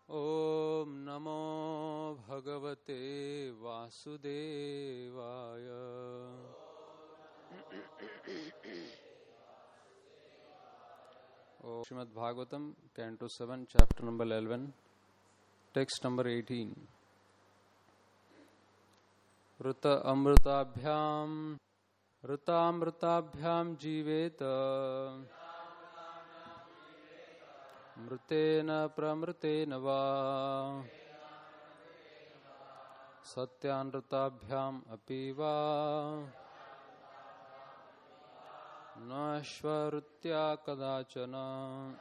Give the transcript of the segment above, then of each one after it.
Om Namo Bhagavate Vasudevaya. Srimad Bhagavatam, Canto 7, Chapter number 11, Text number 18. Ruta Amrutabhyam Jiveta Mrutena Pramrutena Va Satyanrutabhyam Apiva Nashvarutya Kadachana.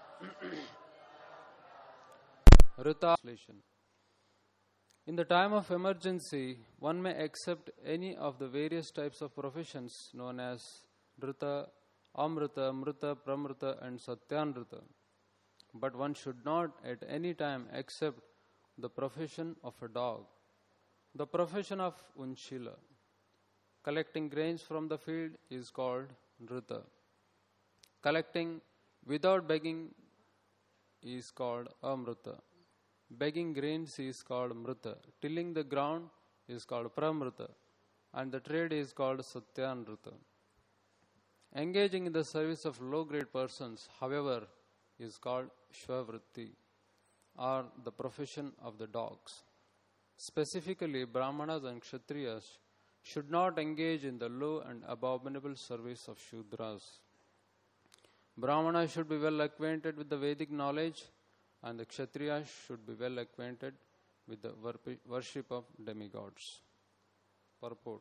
Ruta translation. In the time of emergency, one may accept any of the various types of professions known as Ruta, Amruta, Mruta, Pramruta and Satyanruta. But one should not at any time accept the profession of a dog, the profession of Unshila. Collecting grains from the field is called Ruta. Collecting without begging is called Amruta. Begging grains is called Mruta. Tilling the ground is called Pramruta. And the trade is called Satyanruta. Engaging in the service of low-grade persons, however, is called Shvavritti, or the profession of the dogs. Specifically, Brahmanas and Kshatriyas should not engage in the low and abominable service of Shudras. Brahmanas should be well acquainted with the Vedic knowledge, and the Kshatriyas should be well acquainted with the worship of demigods. Purport.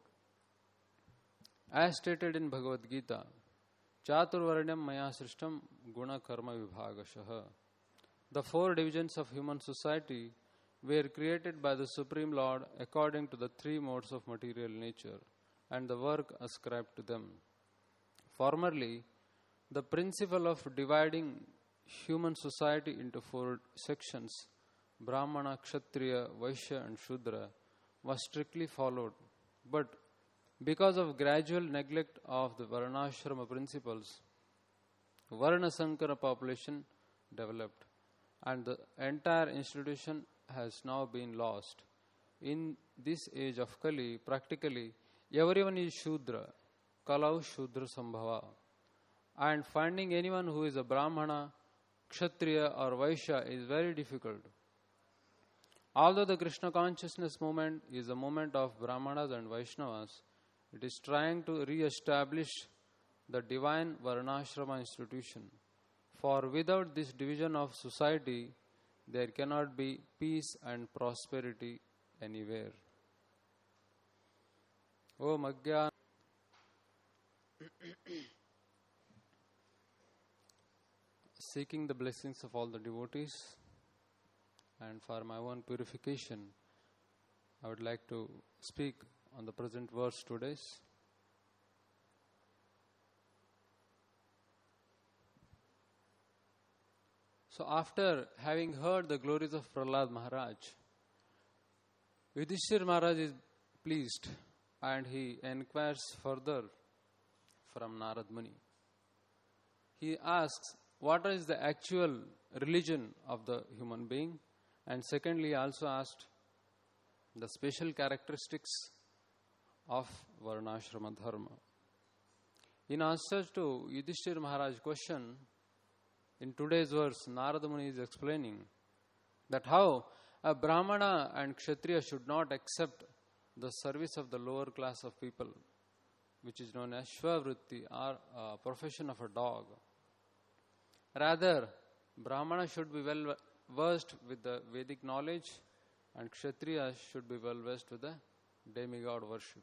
As stated in Bhagavad Gita, Chaturvarnyam maya srishtam guna karma vibhagashaha. The four divisions of human society were created by the Supreme Lord according to the three modes of material nature and the work ascribed to them. Formerly, the principle of dividing human society into four sections, Brahmana, Kshatriya, Vaishya and Shudra, was strictly followed. But because of gradual neglect of the Varnashrama principles, Varna Sankara population developed and the entire institution has now been lost. In this age of Kali, practically everyone is Shudra, Kalau Shudra Sambhava, and finding anyone who is a Brahmana, Kshatriya or Vaishya is very difficult. Although the Krishna consciousness movement is a movement of Brahmanas and Vaishnavas, it is trying to re-establish the divine Varnashrama institution. For without this division of society, there cannot be peace and prosperity anywhere. Om Agyan. Seeking the blessings of all the devotees and for my own purification, I would like to speak on the present verse today. So after having heard the glories of Prahlad Maharaj, Yudhishthira Maharaj is pleased and he inquires further from Narad Muni. He asks, what is the actual religion of the human being? And secondly, he also asked the special characteristics of Varnashrama Dharma. In answer to Yudhishthira Maharaj's question, in today's verse, Narada Muni is explaining that how a Brahmana and Kshatriya should not accept the service of the lower class of people, which is known as Shvavritti, or profession of a dog. Rather, Brahmana should be well versed with the Vedic knowledge and Kshatriya should be well versed with the demigod worship.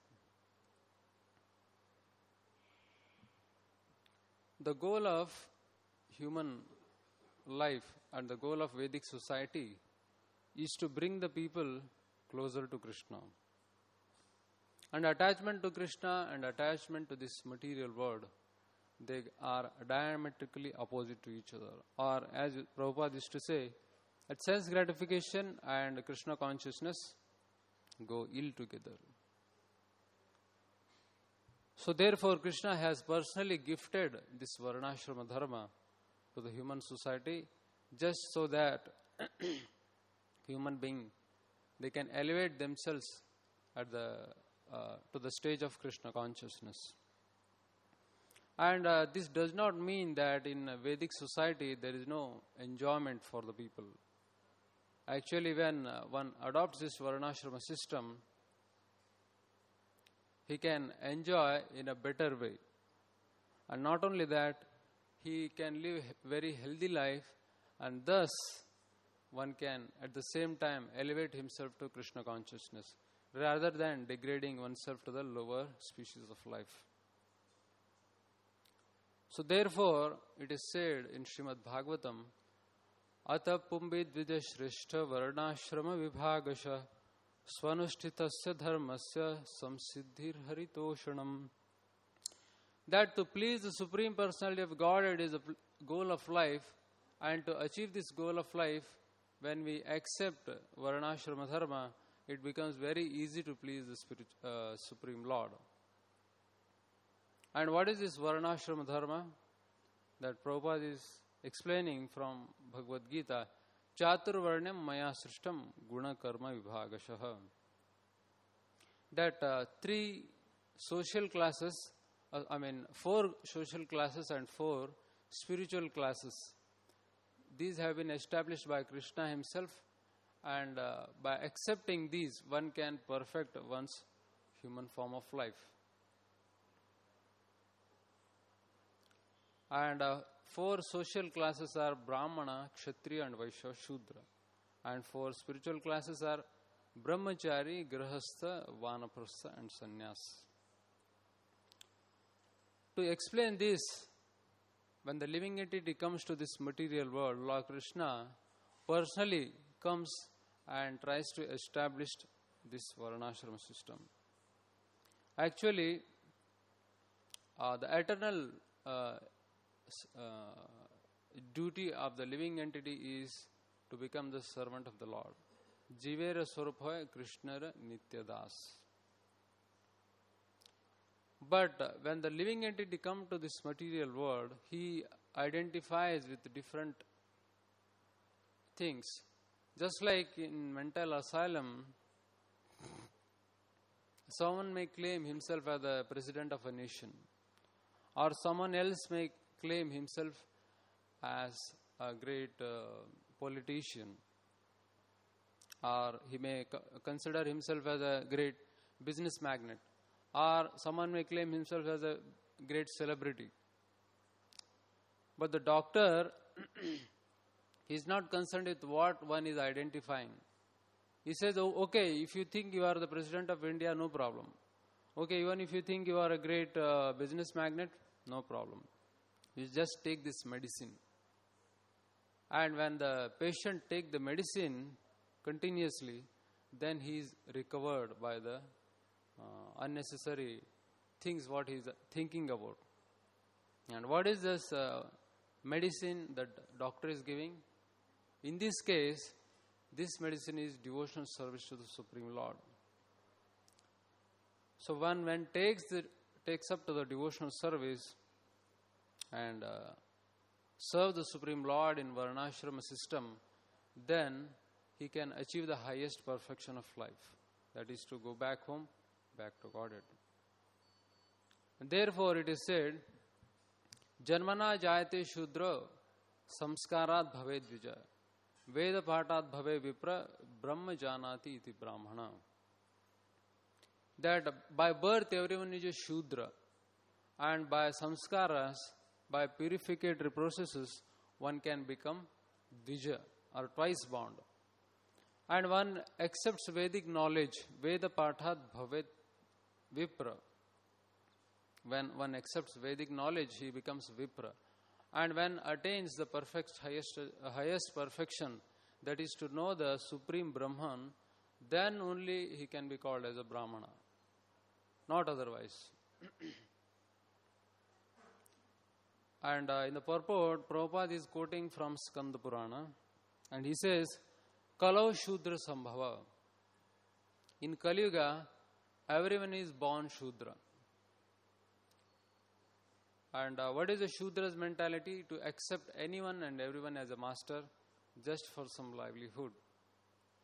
The goal of human life and the goal of Vedic society is to bring the people closer to Krishna. And attachment to Krishna and attachment to this material world, they are diametrically opposite to each other. Or as Prabhupada used to say, that sense gratification and Krishna consciousness go ill together. So therefore, Krishna has personally gifted this Varnashrama Dharma to the human society just so that human being, they can elevate themselves at to the stage of Krishna consciousness. And this does not mean that in a Vedic society there is no enjoyment for the people. Actually, when one adopts this Varnashrama system, he can enjoy in a better way. And not only that, he can live very healthy life, and thus one can at the same time elevate himself to Krishna consciousness rather than degrading oneself to the lower species of life. So therefore, it is said in Srimad Bhagavatam, Ata pumbid vidya shrishta varnashrama vibhagasha swanushthitasya dharmasya samsiddhir haritoshanam. That to please the Supreme Personality of Godhead is the goal of life, and to achieve this goal of life, when we accept Varnashrama Dharma, it becomes very easy to please the Supreme Lord. And what is this Varnashrama Dharma? That Prabhupada is explaining from Bhagavad Gita, Chaturvarnyam maya srishtam guna karma vibhagashaha. That three social classes, 4 social classes and 4 spiritual classes, these have been established by Krishna himself, and by accepting these, one can perfect one's human form of life. And 4 social classes are Brahmana, Kshatriya and Vaishya, Shudra. And 4 spiritual classes are Brahmachari, Grahastha, Vanaprastha and Sannyas. To explain this, when the living entity comes to this material world, Lord Krishna personally comes and tries to establish this Varnashrama system. Actually, the eternal duty of the living entity is to become the servant of the Lord. Jivera Swaruphoy Krishnara Nityadas. But when the living entity comes to this material world, he identifies with different things. Just like in mental asylum, someone may claim himself as the president of a nation, or someone else may claim himself as a great politician, or he may consider himself as a great business magnate, or someone may claim himself as a great celebrity. But the doctor is not concerned with what one is identifying. He says, oh, okay, if you think you are the president of India, no problem. Okay, even if you think you are a great business magnate, no problem. You just take this medicine. And when the patient takes the medicine continuously, then he is recovered by the unnecessary things what he is thinking about. And what is this medicine that doctor is giving? In this case, this medicine is devotional service to the Supreme Lord. So one when takes up to the devotional service and serve the Supreme Lord in Varnashrama system, then he can achieve the highest perfection of life. That is to go back home, back to Godhead. And therefore it is said, Janmana jayate shudra samskarat bhaved vijaya Veda patat bhave vipra brahma janati iti brahmana. That by birth everyone is a Shudra, and by samskaras, by purificatory processes, one can become Dvija or twice bound. And one accepts Vedic knowledge, Veda patat bhavet vipra. When one accepts Vedic knowledge, he becomes Vipra. And when attains the highest perfection, that is to know the Supreme Brahman, then only he can be called as a Brahmana, not otherwise. And in the purport, Prabhupada is quoting from Skanda Purana, and he says, Kalau Shudra Sambhava. In Kali Yuga, everyone is born Shudra. And what is a Shudra's mentality? To accept anyone and everyone as a master just for some livelihood.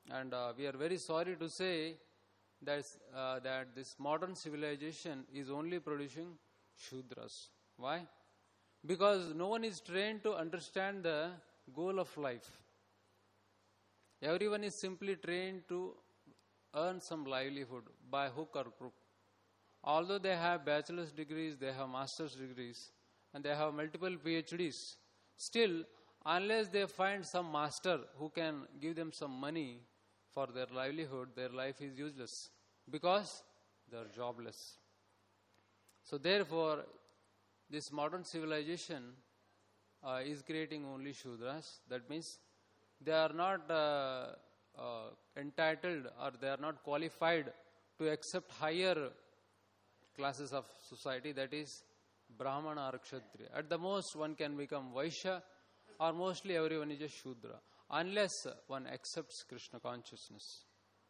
And we are very sorry to say that this modern civilization is only producing Shudras. Why? Because no one is trained to understand the goal of life. Everyone is simply trained to earn some livelihood by hook or crook. Although they have bachelor's degrees, they have master's degrees, and they have multiple PhDs, still, unless they find some master who can give them some money for their livelihood, their life is useless because they are jobless. So therefore, this modern civilization is creating only Shudras. That means they are not entitled, or they are not qualified to accept higher classes of society, that is Brahmana or Kshatriya. At the most, one can become Vaishya, or mostly everyone is a Shudra, unless one accepts Krishna consciousness.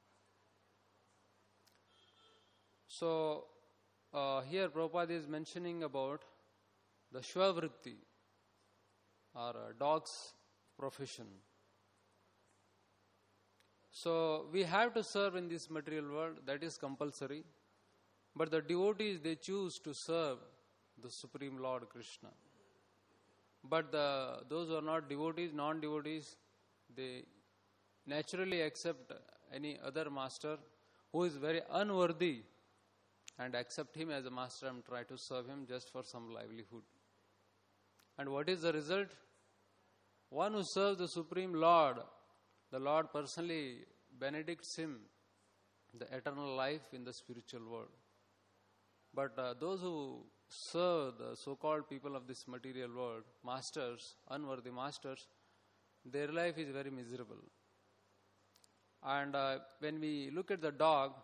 So, here Prabhupada is mentioning about the Shvavritti, or dog's profession. So, we have to serve in this material world, that is compulsory. But the devotees, they choose to serve the Supreme Lord Krishna. But those who are not devotees, non-devotees, they naturally accept any other master who is very unworthy, and accept him as a master and try to serve him just for some livelihood. And what is the result? One who serves the Supreme Lord, the Lord personally benedicts him the eternal life in the spiritual world. But those who serve the so-called people of this material world, masters, unworthy masters, their life is very miserable. And when we look at the dog,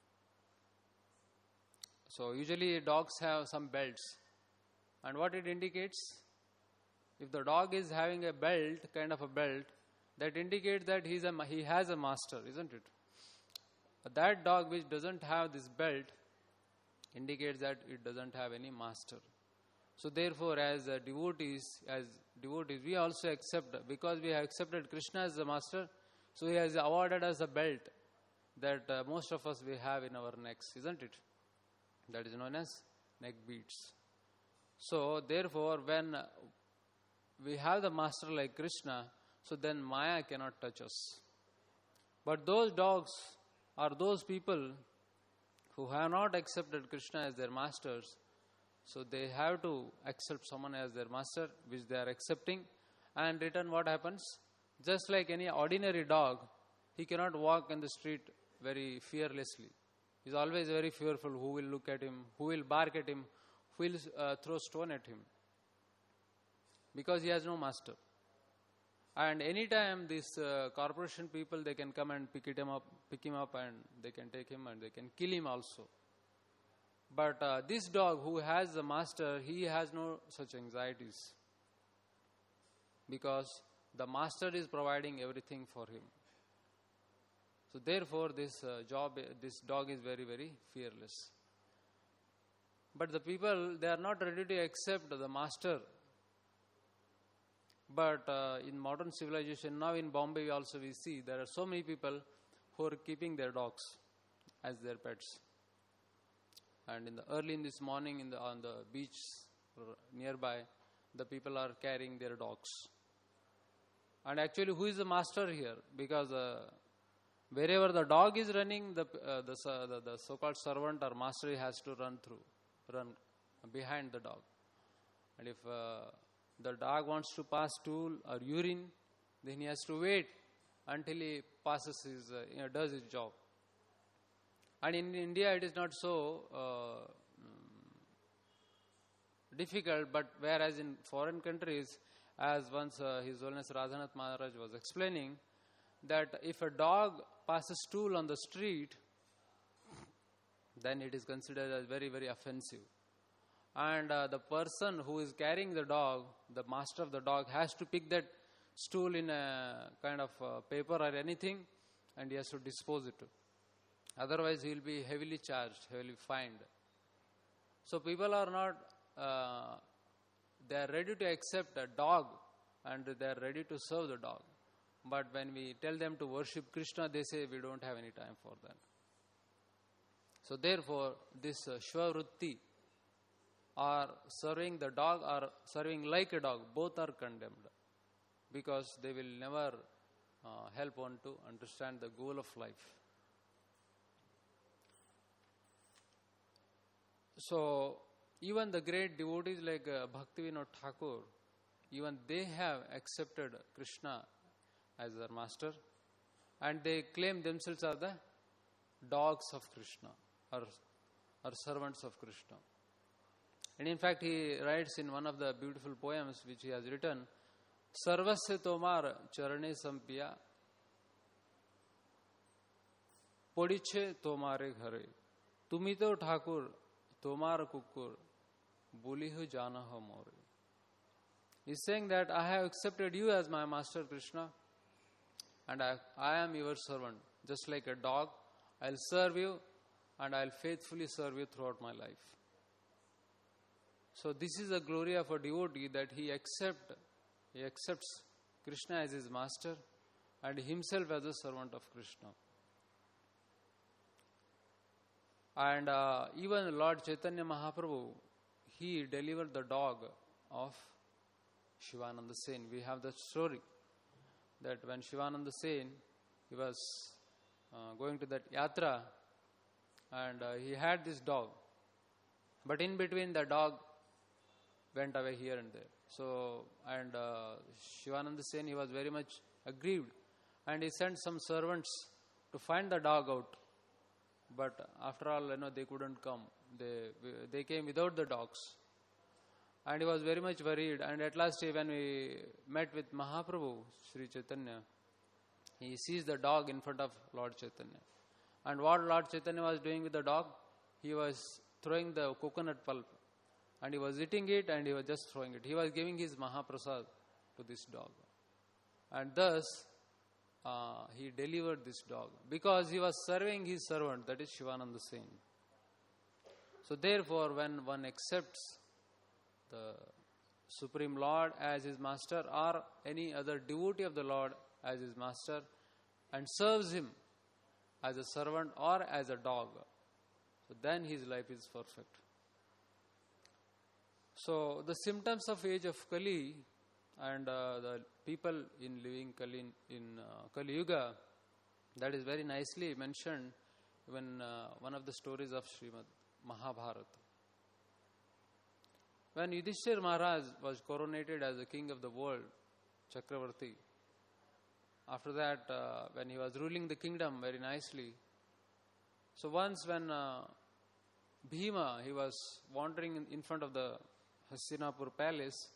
so usually dogs have some belts. And what it indicates? If the dog is having a belt, kind of a belt, that indicates that he has a master, isn't it? That dog which doesn't have this belt indicates that it doesn't have any master. So therefore, as devotees, we also accept, because we have accepted Krishna as the master, so he has awarded us a belt that most of us we have in our necks, isn't it? That is known as neck beads. So therefore, when we have the master like Krishna, so then Maya cannot touch us. But those dogs are those people who have not accepted Krishna as their masters, so they have to accept someone as their master, which they are accepting. And return, what happens? Just like any ordinary dog, he cannot walk in the street very fearlessly. He is always very fearful who will look at him, who will bark at him, who will throw stone at him, because he has no master. And anytime these corporation people, they can come and pick him up, and they can take him and they can kill him also. But this dog who has the master, he has no such anxieties, because the master is providing everything for him. So therefore, this dog is very, very fearless. But the people, they are not ready to accept the master. But in modern civilization, now in Bombay also we see there are so many people who are keeping their dogs as their pets. And early in this morning on the beach nearby, the people are carrying their dogs. And actually, who is the master here? Because wherever the dog is running, the so-called servant or master has to run behind the dog. And if the dog wants to pass stool or urine, then he has to wait until he passes does his job. And in India, it is not so difficult, but whereas in foreign countries, as once His Holiness Radhanath Maharaj was explaining, that if a dog passes stool on the street, then it is considered as very, very offensive. And the person who is carrying the dog, the master of the dog, has to pick that stool in a kind of paper or anything, and he has to dispose it. Otherwise, he will be heavily charged, heavily fined. So people are not, they are ready to accept a dog, and they are ready to serve the dog. But when we tell them to worship Krishna, they say we don't have any time for that. So therefore, this Shvavrutti, or serving the dog or serving like a dog, both are condemned, because they will never help one to understand the goal of life. So even the great devotees like Bhaktivinoda Thakur, even they have accepted Krishna as their master, and they claim themselves as the dogs of Krishna, or servants of Krishna. And in fact, he writes in one of the beautiful poems which he has written, Sarvasya tomar charane sampiya, podiche tomare ghare, tumi to Thakur, tomar kukur, bulihu jana ho more. He's saying that I have accepted you as my master Krishna, and I am your servant. Just like a dog, I'll serve you, and I'll faithfully serve you throughout my life. So this is the glory of a devotee, that he accepts Krishna as his master and himself as a servant of Krishna. And even Lord Chaitanya Mahaprabhu, he delivered the dog of Shivananda Sen. We have the story that when Shivananda Sen, he was going to that yatra, and he had this dog, but in between the dog went away here and there. So, and Shivananda Sen, he was very much aggrieved, and he sent some servants to find the dog out. But after all, they couldn't come. They came without the dogs, and he was very much worried. And at last, when we met with Mahaprabhu, Sri Chaitanya, he sees the dog in front of Lord Chaitanya. And what Lord Chaitanya was doing with the dog? He was throwing the coconut pulp, and he was eating it, and he was just throwing it. He was giving his Mahaprasad to this dog. And thus, he delivered this dog, because he was serving his servant, that is Shivananda Sen. So therefore, when one accepts the Supreme Lord as his master, or any other devotee of the Lord as his master, and serves him as a servant or as a dog, so then his life is perfect. So the symptoms of age of Kali, and the people in living Kali in Kali Yuga, that is very nicely mentioned in one of the stories of Srimad Mahabharata. When Yudhishthira Maharaj was coronated as the king of the world, Chakravarti, after that, when he was ruling the kingdom very nicely, so once when Bhima, he was wandering in front of the Hastinapur palace,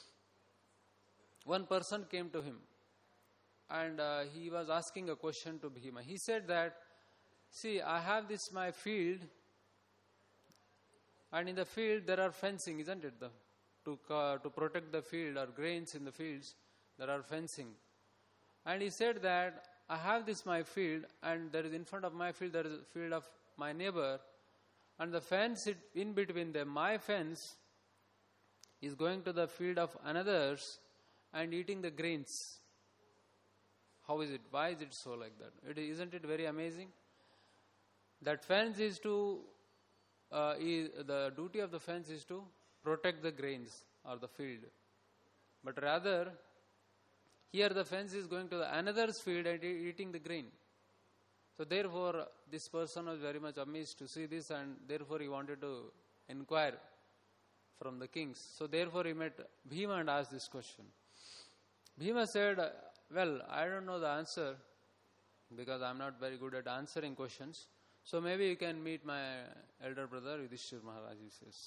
one person came to him, and he was asking a question to Bhima. He said that, see, I have this my field, and in the field there are fencing, isn't it? To protect the field or grains in the fields, there are fencing. And he said that, I have this my field, and there is in front of my field, there is a field of my neighbor, and the fence in between them, my fence, is going to the field of another's and eating the grains. How is it? Why is it so like that? Isn't it very amazing? That fence is to, the duty of the fence is to protect the grains or the field. But rather, here the fence is going to another's field and eating the grain. So therefore, this person was very much amazed to see this, and therefore he wanted to inquire from the kings. So therefore he met Bhima and asked this question. Bhima said, well, I don't know the answer, because I am not very good at answering questions. So maybe you can meet my elder brother Yudhishthira Maharaj, he says.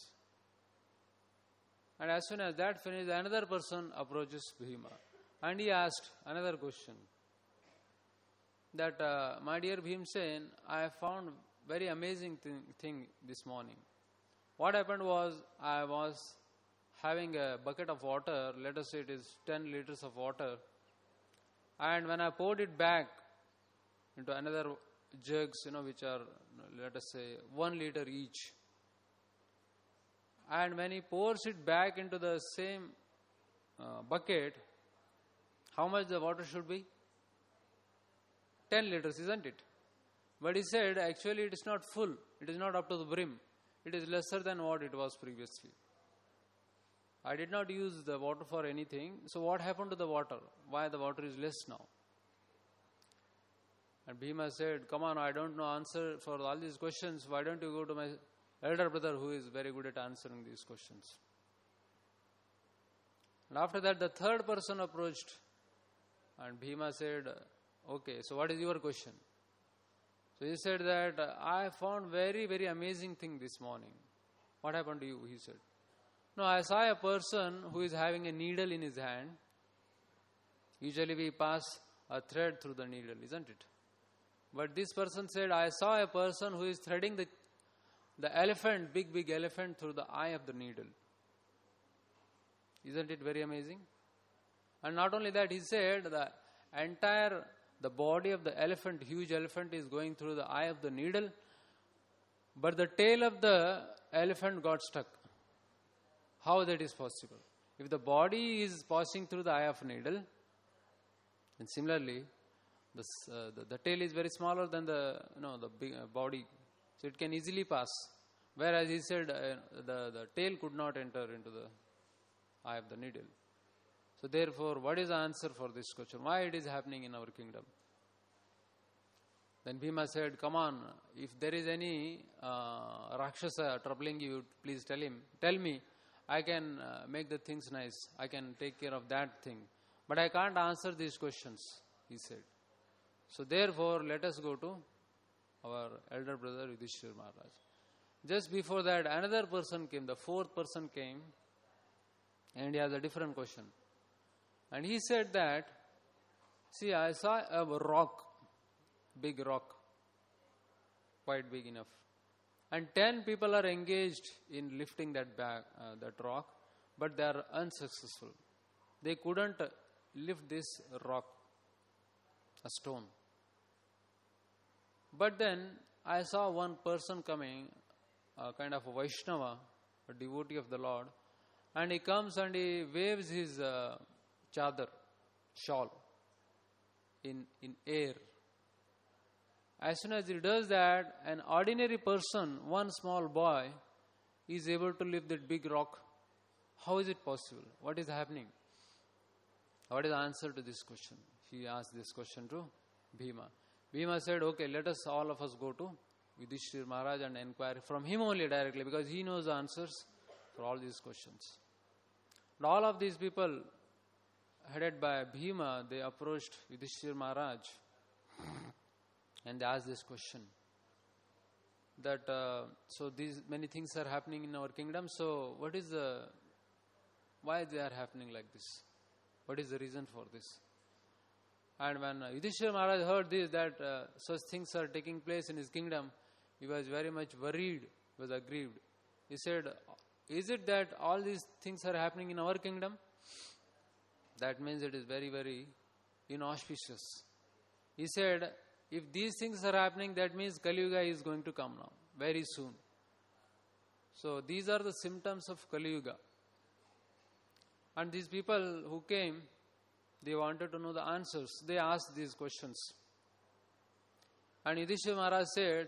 And as soon as that finished, another person approaches Bhima, and he asked another question. That, my dear Bhimsen, I found very amazing thing this morning. What happened was, I was having a bucket of water, let us say it is 10 liters of water, and when I poured it back into another jugs, which are, let us say, 1 liter each, and when he pours it back into the same bucket, how much the water should be? 10 liters, isn't it? But he said, actually it is not full. It is not up to the brim. It is lesser than what it was previously. I did not use the water for anything. So what happened to the water? Why the water is less now? And Bhima said, come on, I don't know answer for all these questions. Why don't you go to my elder brother who is very good at answering these questions? And after that, the third person approached. And Bhima said, okay, so what is your question? So he said that, I found very, very amazing thing this morning. What happened to you? He said. No, I saw a person who is having a needle in his hand. Usually we pass a thread through the needle, isn't it? But this person said, I saw a person who is threading the elephant, big elephant, through the eye of the needle. Isn't it very amazing? And not only that, he said the body of the elephant, huge elephant, is going through the eye of the needle, but the tail of the elephant got stuck. How that is possible? If the body is passing through the eye of a needle, and similarly, the tail is very smaller than the big body, so it can easily pass. Whereas he said the tail could not enter into the eye of the needle. So therefore, what is the answer for this question? Why it is happening in our kingdom? Then Bhima said, come on, if there is any Rakshasa troubling you, please tell me, I can make the things nice, I can take care of that thing. But I can't answer these questions, he said. So therefore, let us go to our elder brother Yudhishthira Maharaj. Just before that, another person came, the fourth person came, and he has a different question. And he said that, see, I saw a rock, big rock, quite big enough. And 10 people are engaged in lifting that rock, but they are unsuccessful. They couldn't lift this rock, a stone. But then I saw one person coming, a kind of a Vaishnava, a devotee of the Lord, and he comes and he waves his chadar, shawl, in air. As soon as he does that, an ordinary person, one small boy, is able to lift that big rock. How is it possible? What is happening? What is the answer to this question? He asked this question to Bhima. Bhima said, okay, let us all of us go to Yudhishthira Maharaj and inquire from him only directly, because he knows the answers for all these questions. And all of these people, headed by Bhima, they approached Yudhishthira Maharaj and they asked this question. That, so these many things are happening in our kingdom, so why they are happening like this? What is the reason for this? And when Yudhishthira Maharaj heard this, that such things are taking place in his kingdom, he was very much worried, was aggrieved. He said, is it that all these things are happening in our kingdom? That means it is very, very inauspicious. He said, if these things are happening, that means Kali Yuga is going to come now, very soon. So these are the symptoms of Kali Yuga. And these people who came, they wanted to know the answers. They asked these questions. And Yudhishthira Maharaj said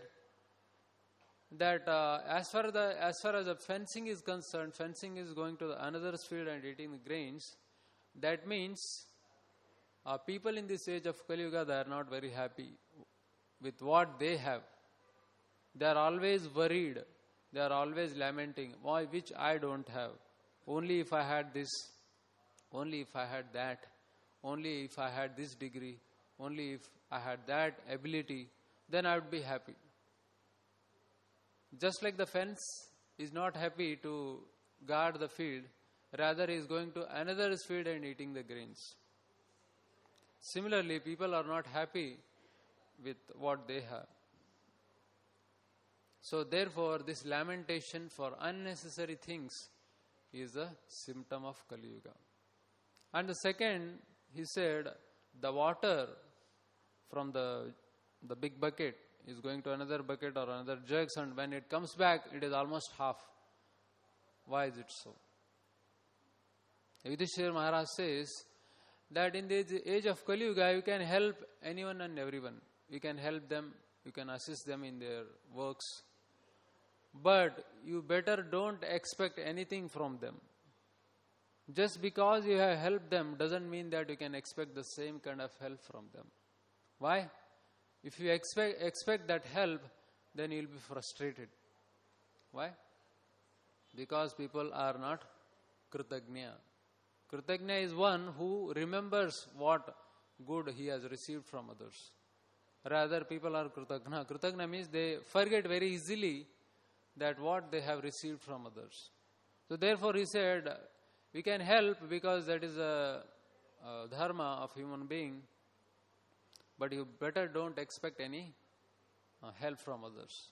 that as far as the fencing is concerned, fencing is going to another's field and eating the grains. That means people in this age of Kali Yuga, they are not very happy with what they have. They are always worried. They are always lamenting, why, which I don't have. Only if I had this, only if I had that, only if I had this degree, only if I had that ability, then I would be happy. Just like the fence is not happy to guard the field, rather he is going to another's field and eating the grains. Similarly, people are not happy with what they have. So therefore, this lamentation for unnecessary things is a symptom of Kali Yuga. And the second, he said, the water from the big bucket is going to another bucket or another jug, and when it comes back, it is almost half. Why is it so? Yudhishthira Maharaj says that in the age of Kali Yuga, you can help anyone and everyone. you can help them, you can assist them in their works. But you better don't expect anything from them. Just because you have helped them doesn't mean that you can expect the same kind of help from them. Why? If you expect that help, then you will be frustrated. Why? Because people are not Kritagnya. Kritagnya is one who remembers what good he has received from others. Rather, people are Kritagna. Kritagna means they forget very easily that what they have received from others. So therefore he said, we can help because that is a dharma of human being, but you better don't expect any help from others.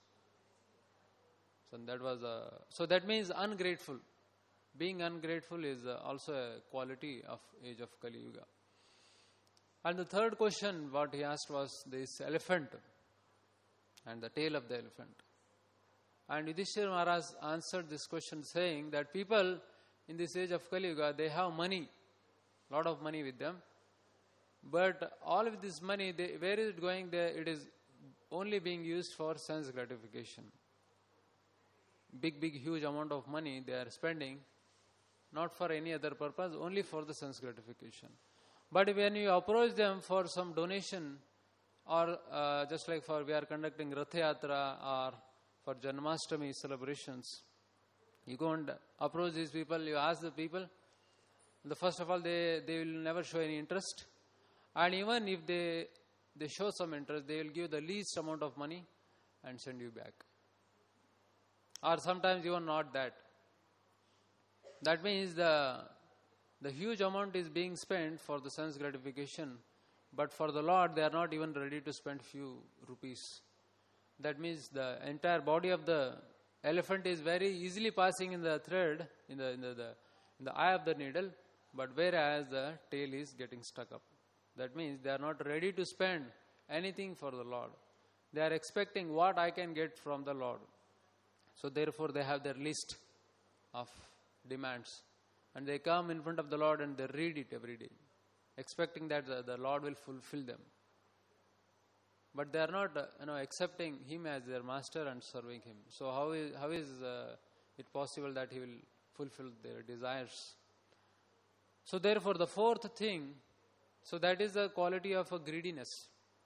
So that means ungrateful. Being ungrateful is also a quality of age of Kali Yuga. And the third question what he asked was this elephant and the tail of the elephant. And Yudhishthira Maharaj answered this question saying that people in this age of Kali Yuga, they have money, lot of money with them. But all of this money, where is it going? It is only being used for sense gratification. Big, huge amount of money they are spending, not for any other purpose, only for the sense gratification. But when you approach them for some donation, or just like we are conducting Rath Yatra or for Janmashtami celebrations, you go and approach these people, you ask the people, first of all, they will never show any interest. And even if they show some interest, they will give the least amount of money and send you back. Or sometimes even not that. That means the huge amount is being spent for the sense gratification, but for the Lord they are not even ready to spend few rupees. That means the entire body of the elephant is very easily passing in the thread, in the eye of the needle, but whereas the tail is getting stuck up. That means they are not ready to spend anything for the Lord. They are expecting what I can get from the Lord. So therefore they have their list of demands. And they come in front of the Lord and they read it every day, expecting that the Lord will fulfill them. But they are not accepting Him as their master and serving Him. So how is it possible that He will fulfill their desires? So therefore the fourth thing, so that is the quality of a greediness.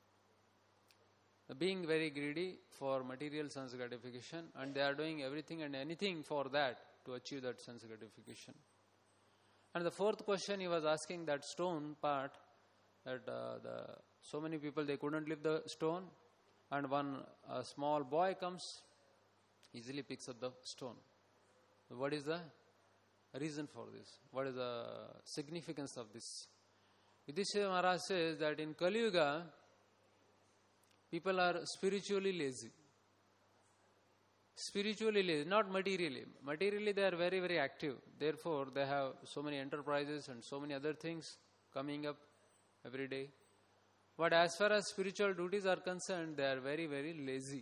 Being very greedy for material sense gratification, and they are doing everything and anything for that to achieve that sense gratification. And the fourth question he was asking, that stone part, that so many people they couldn't lift the stone, and a small boy comes, easily picks up the stone. What is the reason for this? What is the significance of this? Yudhishthira Maharaj says that in Kali Yuga, people are spiritually lazy. Spiritually lazy, not materially. Materially they are very, very active. Therefore, they have so many enterprises and so many other things coming up every day. But as far as spiritual duties are concerned, they are very, very lazy.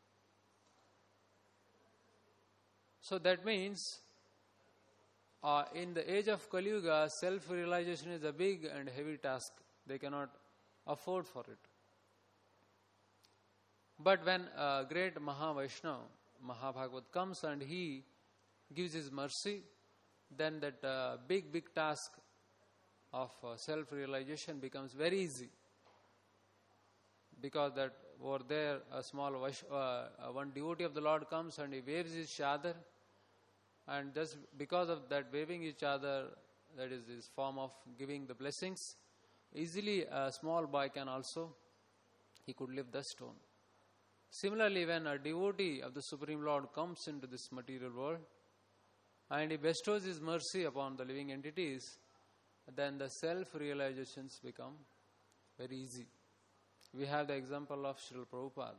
So that means, in the age of Kali Yuga, self-realization is a big and heavy task. They cannot afford for it. But when a great Mahavaishnava, Mahabhagavat comes and he gives his mercy, then that big task of self-realization becomes very easy. Because that over there, a small one devotee of the Lord comes and he waves his chadar, and just because of that waving his chadar, that is his form of giving the blessings, easily a small boy can also, he could lift the stone. Similarly, when a devotee of the Supreme Lord comes into this material world and he bestows his mercy upon the living entities, then the self-realizations become very easy. We have the example of Srila Prabhupada.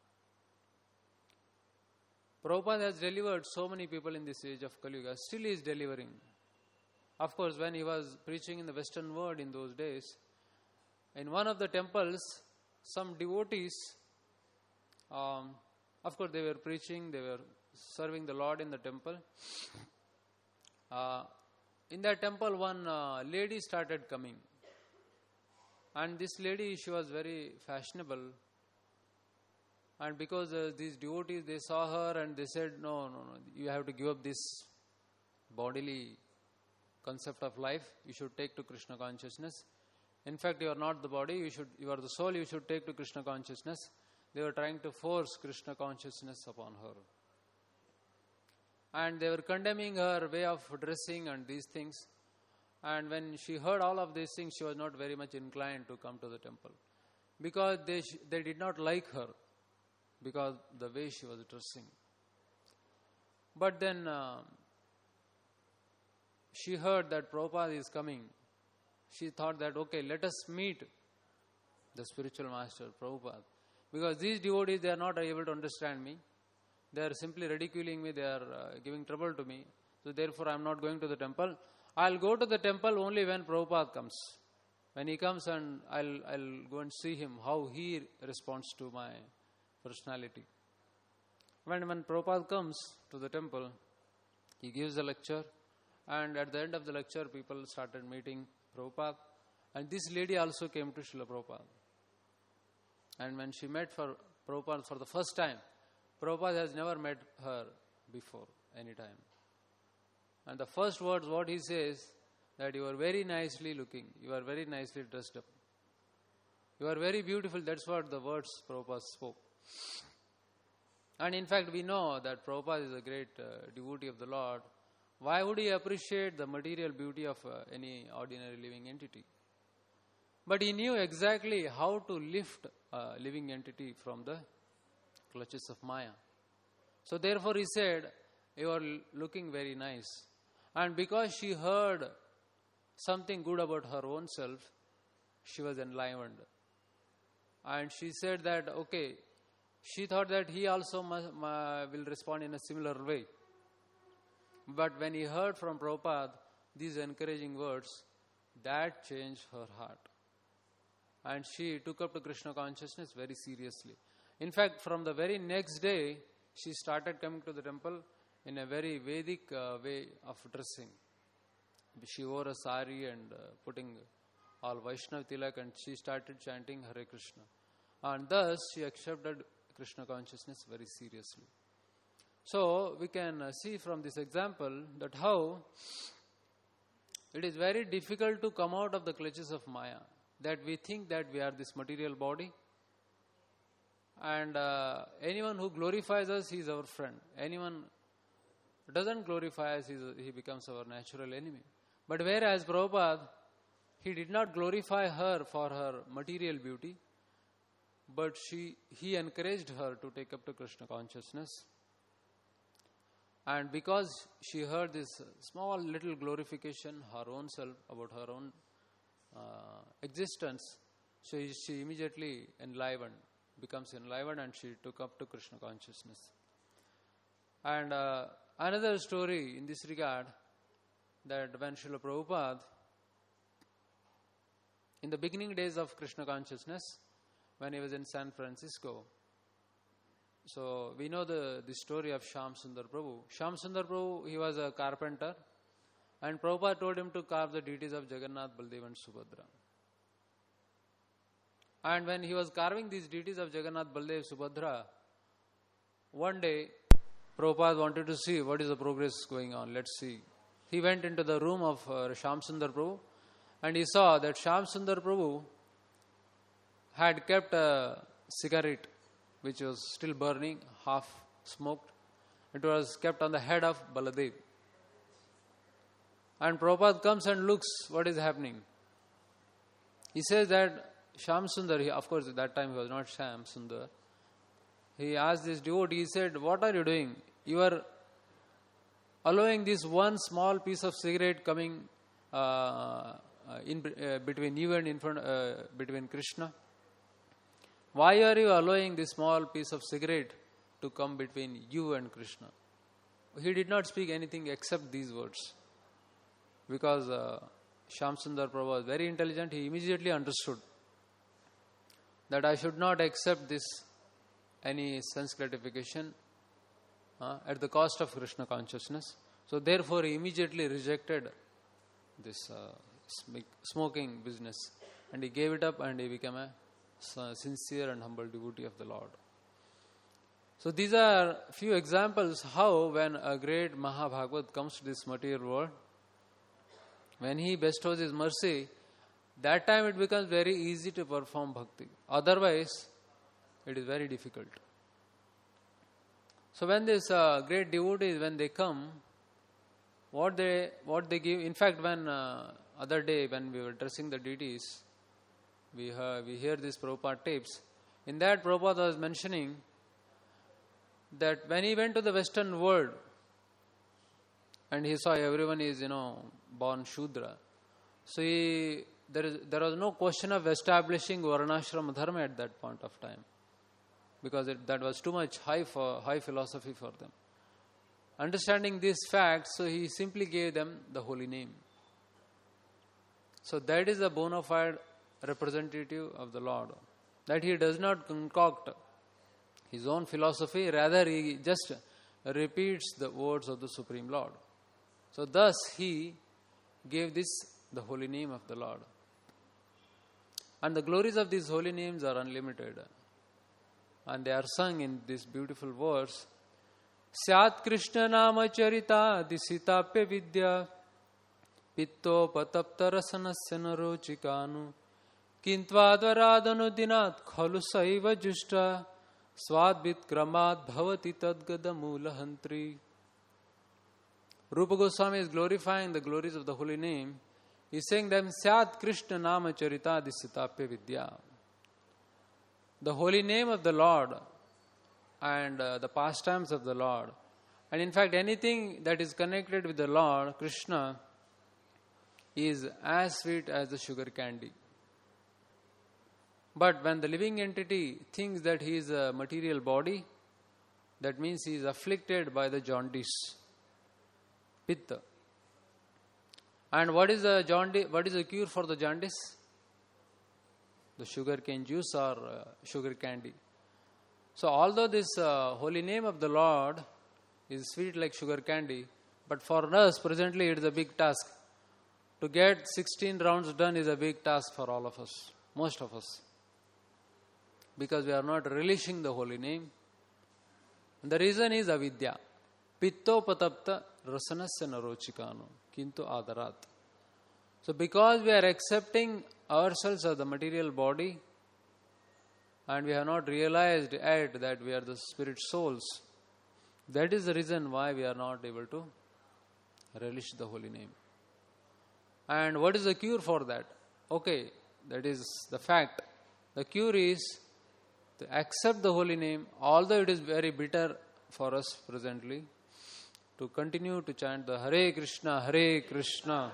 Prabhupada has delivered so many people in this age of Kali Yuga, still he is delivering. Of course, when he was preaching in the Western world in those days, in one of the temples, some devotees, of course they were preaching, they were serving the Lord in the temple. In that temple, one lady started coming. And this lady, she was very fashionable And because these devotees, they saw her and they said, no, you have to give up this bodily concept of life. You should take to Krishna consciousness. In fact, you are not the body, you are the soul, you should take to Krishna consciousness. They were trying to force Krishna consciousness upon her. And they were condemning her way of dressing and these things. And when she heard all of these things, she was not very much inclined to come to the temple. Because they did not like her, because the way she was dressing. But then she heard that Prabhupada is coming. She thought that, okay, let us meet the spiritual master, Prabhupada. Because these devotees, they are not able to understand me. They are simply ridiculing me, they are giving trouble to me. So therefore I am not going to the temple. I will go to the temple only when Prabhupada comes. When he comes, and I'll go and see him, how he responds to my personality. When Prabhupada comes to the temple, he gives a lecture, and at the end of the lecture, people started meeting Prabhupada. And this lady also came to Srila Prabhupada. And when she met for Prabhupada for the first time, Prabhupada has never met her before, any time. And the first words what he says, that you are very nicely looking, you are very nicely dressed up. You are very beautiful, that's what the words Prabhupada spoke. And in fact, we know that Prabhupada is a great devotee of the Lord. Why would he appreciate the material beauty of any ordinary living entity? But he knew exactly how to lift a living entity from the clutches of Maya. So therefore he said, you are looking very nice. And because she heard something good about her own self, she was enlivened. And she said that, okay, she thought that he also will respond in a similar way. But when he heard from Prabhupada these encouraging words, that changed her heart. And she took up to Krishna consciousness very seriously. In fact, from the very next day, she started coming to the temple in a very Vedic way of dressing. She wore a sari and putting all Vaishnav tilak, and she started chanting Hare Krishna. And thus, she accepted Krishna consciousness very seriously. So, we can see from this example that how it is very difficult to come out of the clutches of Maya. That we think that we are this material body. And anyone who glorifies us, he is our friend. Anyone who doesn't glorify us, he becomes our natural enemy. But whereas Prabhupada, he did not glorify her for her material beauty, but he encouraged her to take up to Krishna consciousness. And because she heard this small little glorification, her own self, about her own existence, so she immediately becomes enlivened, and she took up to Krishna consciousness. And another story in this regard, that when Srila Prabhupada, in the beginning days of Krishna consciousness, when he was in San Francisco, so we know the story of Shyam Sundar Prabhu. Shyam Sundar Prabhu, he was a carpenter, and Prabhupada told him to carve the deities of Jagannath, Baldev and Subhadra. And when he was carving these deities of Jagannath, Baldev, Subhadra, one day Prabhupada wanted to see what is the progress going on. Let's see. He went into the room of Shyam Sundar Prabhu, and he saw that Shyam Sundar Prabhu had kept a cigarette which was still burning, half smoked. It was kept on the head of Baladev. And Prabhupada comes and looks what is happening. He says that Shyam Sundar, of course at that time he was not Shyam Sundar, he asked this devotee, he said, what are you doing? You are allowing this one small piece of cigarette coming between you and between Krishna. Why are you allowing this small piece of cigarette to come between you and Krishna? He did not speak anything except these words. Because Shyam Sundar Prabhu was very intelligent, he immediately understood that I should not accept this, any sense gratification at the cost of Krishna consciousness. So therefore he immediately rejected this smoking business, and he gave it up, and he became a sincere and humble devotee of the Lord. So these are few examples how when a great Mahabhagavat comes to this material world, when he bestows his mercy, that time it becomes very easy to perform bhakti. Otherwise, it is very difficult. So when these great devotees, when they come, what they give, in fact when other day when we were addressing the deities, we hear these Prabhupada tapes. In that Prabhupada was mentioning that when he went to the Western world and he saw everyone is, born Shudra. So there was no question of establishing Varnashram Dharma at that point of time. Because that was too much high philosophy for them. Understanding this fact, so he simply gave them the holy name. So that is a bona fide representative of the Lord. That he does not concoct his own philosophy, rather he just repeats the words of the Supreme Lord. So thus he gave this the holy name of the Lord. And the glories of these holy names are unlimited. And they are sung in this beautiful verse. Syat Krishna Nama Charita Disitapya Vidya Pitto Patapta Rasanasya Narochikanu Kintvadvaradanu Dinat Khalu Saiva Jushta Swadbit Kramat Bhavati Tadgada Mulahantri. Rupa Goswami is glorifying the glories of the holy name. He is saying them Syat Krishna Nama Charita Disitapya Vidya. The holy name of the Lord and the pastimes of the Lord. And in fact, anything that is connected with the Lord, Krishna, is as sweet as the sugar candy. But when the living entity thinks that he is a material body, that means he is afflicted by the jaundice, pitta. And what is the jaundice? What is the cure for the jaundice? The sugar cane juice or sugar candy. So although this holy name of the Lord is sweet like sugar candy, but for us presently it is a big task. To get 16 rounds done is a big task for all of us, most of us. Because we are not relishing the holy name. And the reason is avidya. Pitto patapta rasanasya narochikano kintu adarat. So because we are accepting ourselves as the material body and we have not realized yet that we are the spirit souls, that is the reason why we are not able to relish the holy name. And what is the cure for that? Okay, that is the fact. The cure is to accept the holy name, although it is very bitter for us presently, to continue to chant the Hare Krishna, Hare Krishna.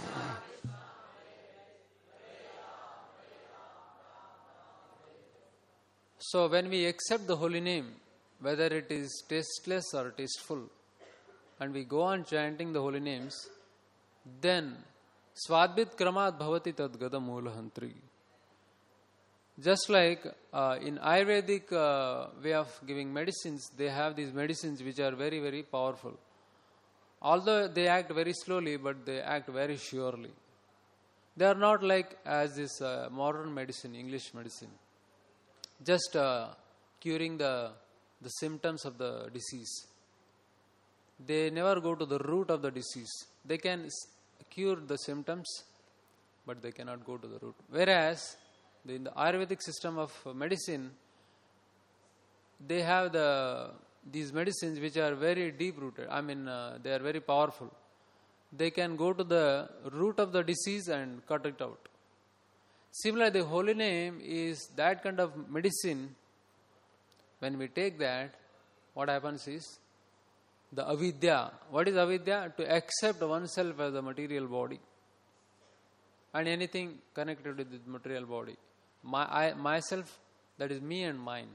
So when we accept the holy name, whether it is tasteless or tasteful, and we go on chanting the holy names, then Swadbit Kramat Bhavati Tadgada Mulahantri. Just like in Ayurvedic way of giving medicines, they have these medicines which are very, very powerful. Although they act very slowly, but they act very surely. They are not like as this modern medicine, English medicine, just curing the symptoms of the disease. They never go to the root of the disease. They can cure the symptoms, but they cannot go to the root. Whereas in the Ayurvedic system of medicine, they have these medicines which are very deep rooted. They are very powerful. They can go to the root of the disease and cut it out. Similarly, the holy name is that kind of medicine. When we take that, what happens is the avidya. What is avidya? To accept oneself as a material body and anything connected with the material body. Myself, that is me and mine.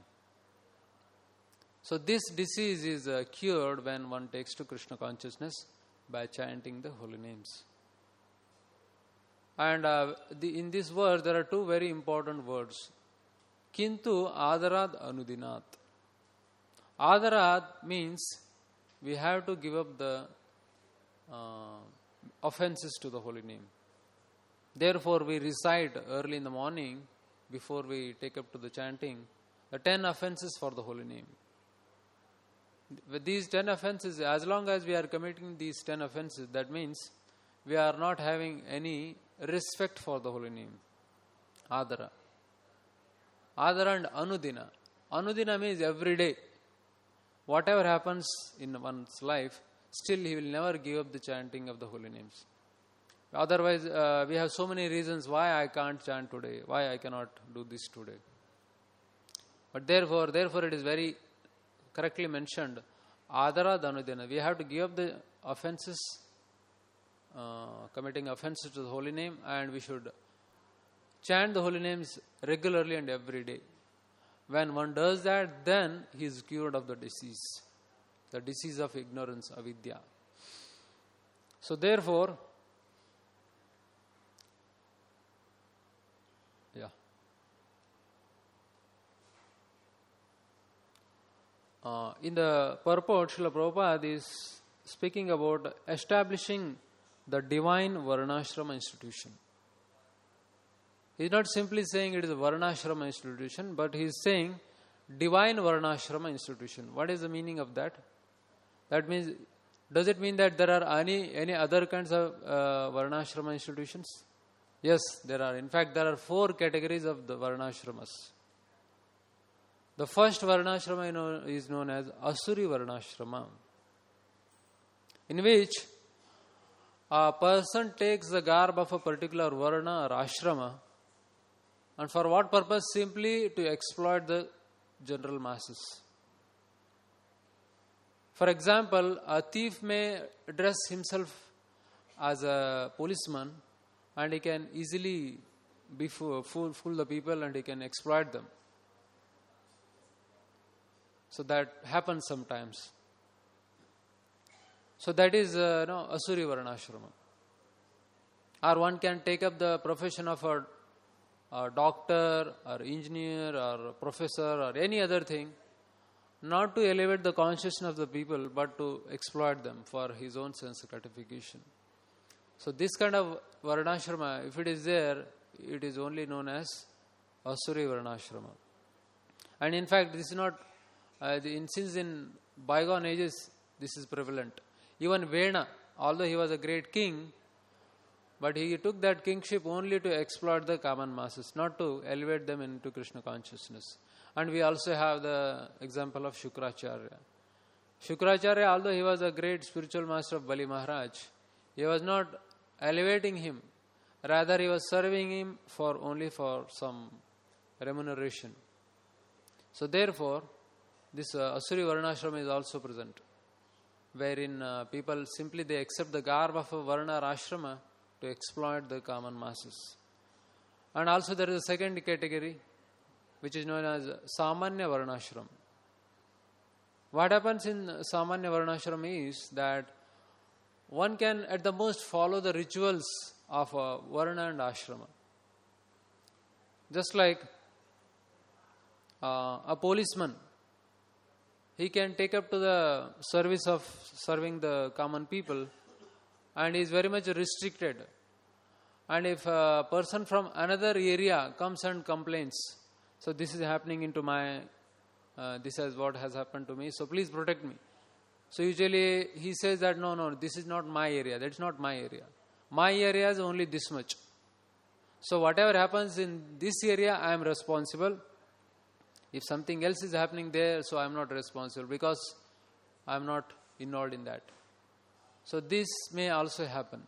So this disease is cured when one takes to Krishna consciousness by chanting the holy names. And in this verse, there are two very important words. Kintu adarat anudinat. Adarat means we have to give up the offenses to the holy name. Therefore, we recite early in the morning, before we take up to the chanting, the 10 offenses for the holy name. With these 10 offenses, as long as we are committing these 10 offenses, that means we are not having any respect for the holy name. Adara. Adara and Anudina. Anudina means every day. Whatever happens in one's life, still he will never give up the chanting of the holy names. Otherwise, we have so many reasons why I can't chant today, why I cannot do this today. But therefore it is very correctly mentioned, Adara Danudina. We have to give up the offenses, committing offenses to the holy name, and we should chant the holy names regularly and every day. When one does that, then he is cured of the disease of ignorance, avidya. So therefore, in the purport, Srila Prabhupada is speaking about establishing the divine Varnashrama institution. He is not simply saying it is a Varnashrama institution, but he is saying divine Varnashrama institution. What is the meaning of that? That means, does it mean that there are any other kinds of Varnashrama institutions? Yes, there are. In fact, there are 4 categories of the Varnashramas. The first Varnashrama is known as Asuri Varnashrama, in which a person takes the garb of a particular Varna or Ashrama, and for what purpose? Simply to exploit the general masses. For example, a thief may dress himself as a policeman, and he can easily fool the people, and he can exploit them. So that happens sometimes. So that is Asuri Varnashrama. Or one can take up the profession of a doctor or engineer or professor or any other thing, not to elevate the consciousness of the people, but to exploit them for his own sense gratification. So this kind of Varnashrama, if it is there, it is only known as Asuri Varnashrama. And in fact, this is not since in bygone ages, this is prevalent. Even Vena, although he was a great king, but he took that kingship only to exploit the common masses, not to elevate them into Krishna consciousness. And we also have the example of Shukracharya. Shukracharya, although he was a great spiritual master of Bali Maharaj, he was not elevating him. Rather, he was serving him only for some remuneration. So therefore, this Asuri Varnashrama is also present, wherein people simply they accept the garb of a Varna or Ashrama to exploit the common masses. And also there is a second category, which is known as Samanya Varnashram. What happens in Samanya Varnashram is that one can at the most follow the rituals of a Varna and Ashrama. Just like a policeman, he can take up to the service of serving the common people, and he is very much restricted. And if a person from another area comes and complains, so this is happening into this is what has happened to me, so please protect me. So usually he says that no, this is not my area, that's not my area. My area is only this much. So whatever happens in this area, I am responsible. If something else is happening there, so I am not responsible because I am not involved in that. So this may also happen.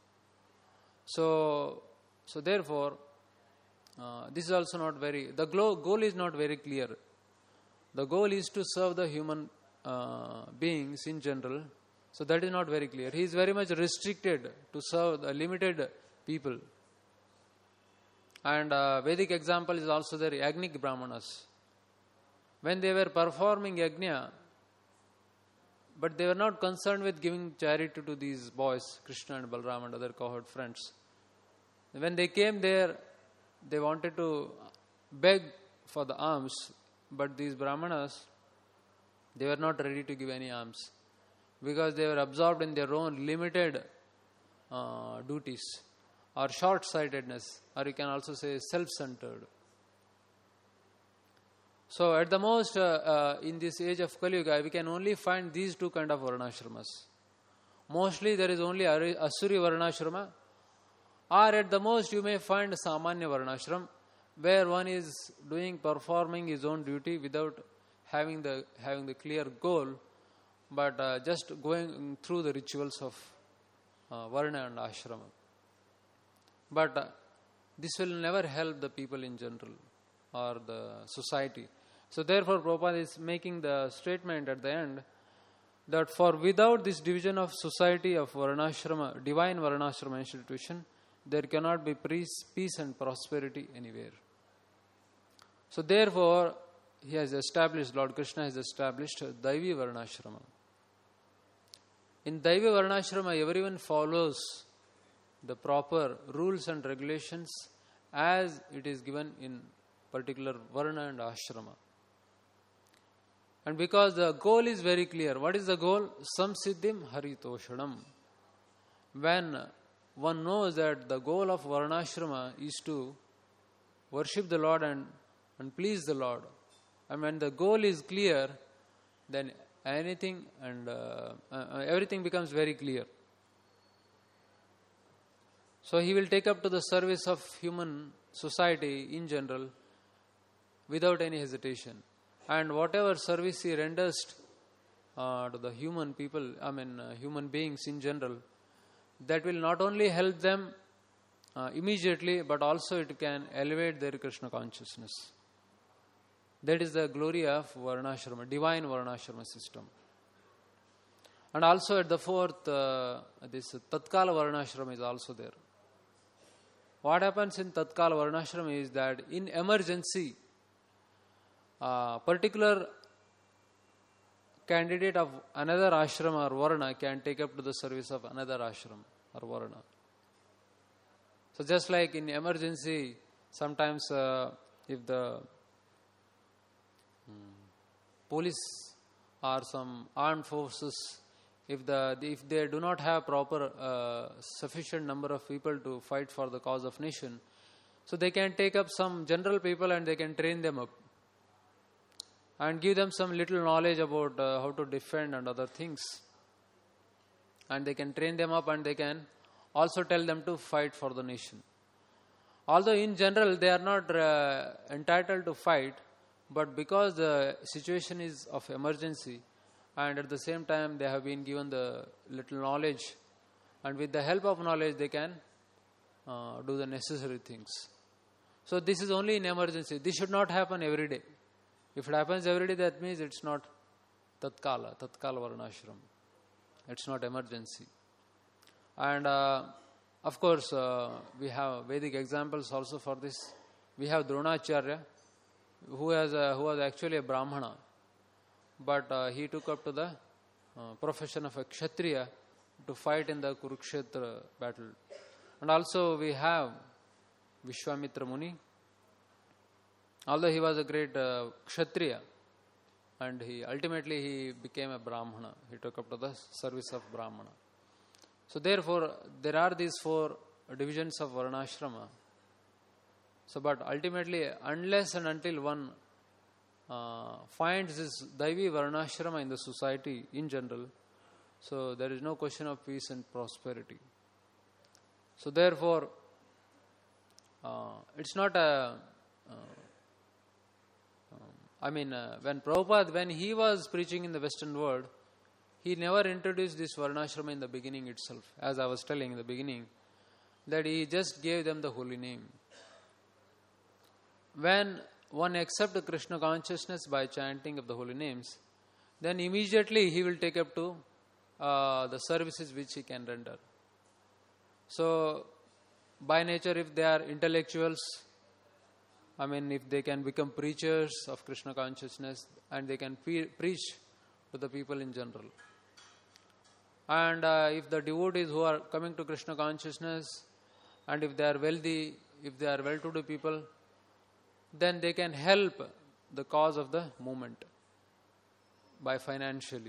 So therefore, this is also not the goal is not very clear. The goal is to serve the human beings in general. So that is not very clear. He is very much restricted to serve the limited people. And Vedic example is also there, Yagnik Brahmanas. When they were performing yajna, but they were not concerned with giving charity to these boys, Krishna and Balram and other cohort friends. When they came there, they wanted to beg for the alms, but these Brahmanas, they were not ready to give any alms because they were absorbed in their own limited duties or short-sightedness, or you can also say self-centered. So at the most, in this age of Kali Yuga, we can only find these two kind of varnashramas. Mostly there is only Asuri varnashrama, or at the most you may find Samanya varnashram, where one is performing his own duty without having the clear goal, but just going through the rituals of varna and ashrama. But this will never help the people in general or the society. So therefore Prabhupada is making the statement at the end that without this division of society of varnashrama, divine varnashrama institution, there cannot be peace and prosperity anywhere. So therefore, Lord Krishna has established Daivi Varnashrama. In Daivi Varnashrama, everyone follows the proper rules and regulations as it is given in particular Varna and Ashrama. And because the goal is very clear. What is the goal? Samsiddhim Haritoshanam. When one knows that the goal of Varnashrama is to worship the Lord and please the Lord, and when the goal is clear, then anything and everything becomes very clear. So he will take up to the service of human society in general without any hesitation. And whatever service he renders to the human people, human beings in general, that will not only help them immediately, but also it can elevate their Krishna consciousness. That is the glory of Varnashrama, divine Varnashrama system. And also at the fourth, this Tatkala Varnashrama is also there. What happens in Tatkala Varnashrama is that in emergency, particular candidate of another ashram or varna can take up to the service of another ashram or varna. So just like in emergency, sometimes if the police or some armed forces, if they do not have proper sufficient number of people to fight for the cause of nation, so they can take up some general people and they can train them up and give them some little knowledge about how to defend and other things. And they can train them up and they can also tell them to fight for the nation. Although in general they are not entitled to fight, but because the situation is of emergency and at the same time they have been given the little knowledge, and with the help of knowledge they can do the necessary things. So this is only in emergency. This should not happen every day. If it happens every day, that means it's not Tatkala Varnashram. It's not emergency. And of course, we have Vedic examples also for this. We have Dronacharya, who was actually a Brahmana, but he took up to the profession of a Kshatriya to fight in the Kurukshetra battle. And also we have Vishwamitra Muni. Although he was a great Kshatriya, and ultimately he became a Brahmana. He took up to the service of Brahmana. So therefore, there are these four divisions of Varnashrama. So but ultimately, unless and until one finds this Daivi Varnashrama in the society in general, so there is no question of peace and prosperity. So therefore, it's not a... when Prabhupada, when he was preaching in the Western world, he never introduced this Varnashrama in the beginning itself. As I was telling in the beginning, that he just gave them the holy name. When one accepts Krishna consciousness by chanting of the holy names, then immediately he will take up to the services which he can render. So, by nature, if they are intellectuals, if they can become preachers of Krishna consciousness and they can preach to the people in general. And if the devotees who are coming to Krishna consciousness, and if they are wealthy, if they are well-to-do people, then they can help the cause of the movement by financially.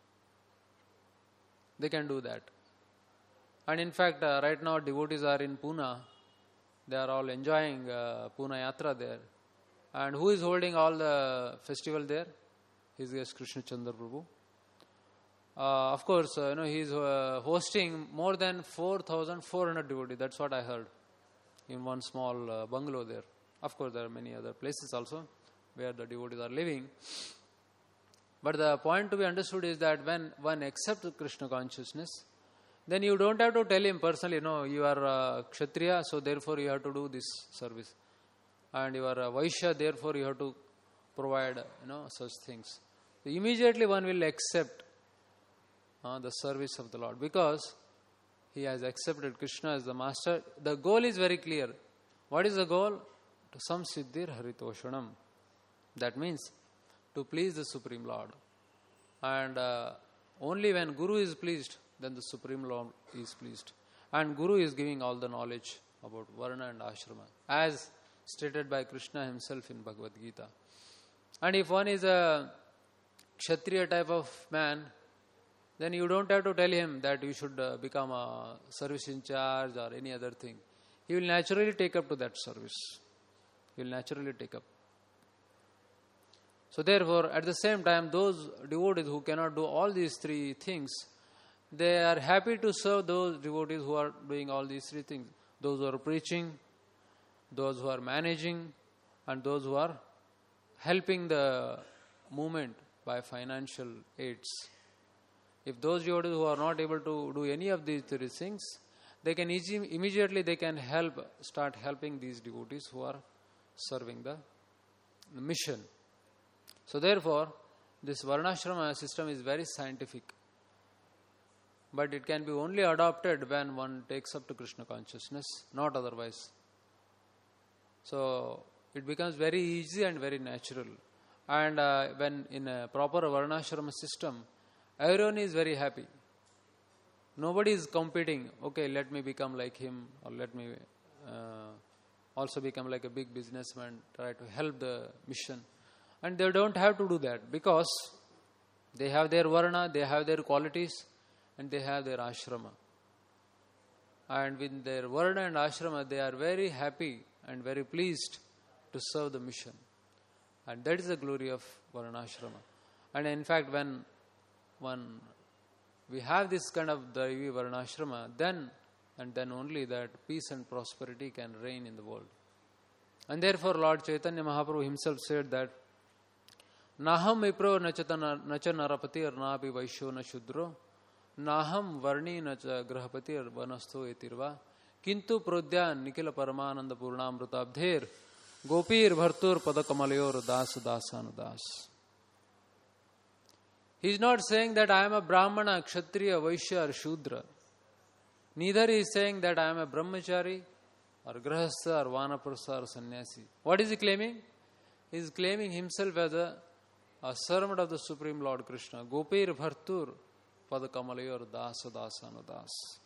They can do that. And in fact, right now devotees are in Pune. They are all enjoying Pune Yatra there. And who is holding all the festival there? His guest Krishna Chandra Prabhu. Of course, he is hosting more than 4,400 devotees. That's what I heard in one small bungalow there. Of course, there are many other places also where the devotees are living. But the point to be understood is that when one accepts Krishna consciousness, then you don't have to tell him personally, no, you are Kshatriya, so therefore you have to do this service. And you are Vaishya, therefore you have to provide, such things. So immediately one will accept the service of the Lord, because he has accepted Krishna as the master. The goal is very clear. What is the goal? To samsiddhir haritoshanam. That means to please the Supreme Lord. And only when Guru is pleased, then the Supreme Lord is pleased. And Guru is giving all the knowledge about Varna and Ashrama, as stated by Krishna himself in Bhagavad Gita. And if one is a Kshatriya type of man, then you don't have to tell him that you should become a service in charge or any other thing. He will naturally take up to that service. He will naturally take up. So therefore, at the same time, those devotees who cannot do all these three things, they are happy to serve those devotees who are doing all these three things. Those who are preaching, those who are managing, and those who are helping the movement by financial aids. If those devotees who are not able to do any of these three things, they can immediately start helping these devotees who are serving the mission. So therefore, this Varnashrama system is very scientific. But it can be only adopted when one takes up to Krishna consciousness, not otherwise. So it becomes very easy and very natural. And when in a proper Varnashrama system, everyone is very happy. Nobody is competing, okay, let me become like him, or let me also become like a big businessman, try to help the mission. And they don't have to do that, because they have their Varna, they have their qualities, and they have their Ashrama. And with their Varna and Ashrama, they are very happy and very pleased to serve the mission. And that is the glory of Varnashrama. And in fact, when we have this kind of Daivi Varnashrama, then and then only that peace and prosperity can reign in the world. And therefore Lord Chaitanya Mahaprabhu himself said that Naham Vipro nacha narapati napi vaishyo na shudro Naham varni nacha grahapati vanasto etirva Kintu prodya nikila paramananda purnamrutabdher Gopir bhartur padakamalayur das dasanudas. He is not saying that I am a Brahmana, Kshatriya, Vaishya or Shudra. Neither he is saying that I am a Brahmachari or Grahastha or Vanaprastha or Sannyasi. What is he claiming? He is claiming himself as a servant of the Supreme Lord Krishna. Gopir bhartur padakamalayur dasa dasanudas.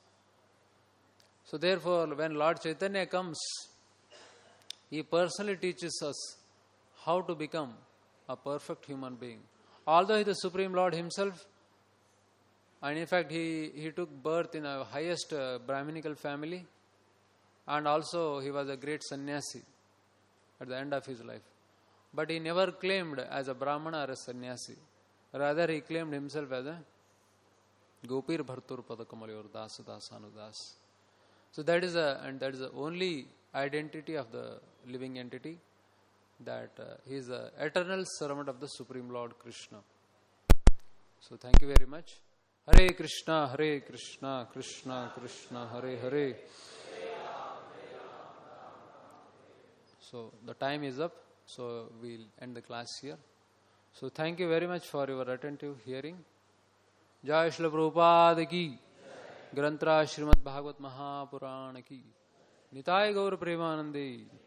So therefore, when Lord Chaitanya comes, he personally teaches us how to become a perfect human being. Although he is the Supreme Lord himself, and in fact he took birth in a highest Brahminical family, and also he was a great sannyasi at the end of his life. But he never claimed as a Brahmana or a sannyasi. Rather, he claimed himself as a Gopir Bhartur Padakamalayur Das Dasanudas. So that is the only identity of the living entity, that he is the eternal servant of the Supreme Lord Krishna. So thank you very much. Hare Krishna, Krishna Krishna, Hare Hare. So the time is up, so we'll end the class here. So thank you very much for your attentive hearing. Jai Shri Prabhupada ki, Granthra Srimad Bhagavad Mahapurana ki, Nitai Gaur Premanande.